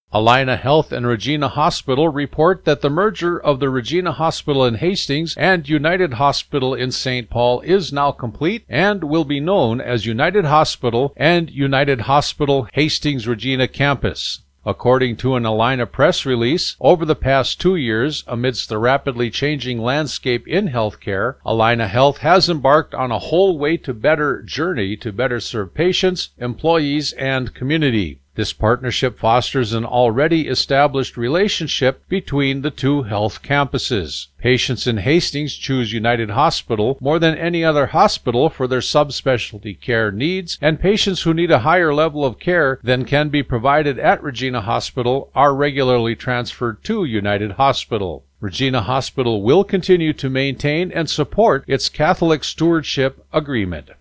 Allina Health and Regina Hospital report that the merger of the Regina Hospital in Hastings and United Hospital in St. Paul is now complete and will be known as United Hospital and United Hospital Hastings Regina Campus. According to an Allina press release, over the past 2 years, amidst the rapidly changing landscape in healthcare, Allina Health has embarked on a whole way to better journey to better serve patients, employees, and community. This partnership fosters an already established relationship between the two health campuses. Patients in Hastings choose United Hospital more than any other hospital for their subspecialty care needs, and patients who need a higher level of care than can be provided at Regina Hospital are regularly transferred to United Hospital. Regina Hospital will continue to maintain and support its Catholic Stewardship Agreement.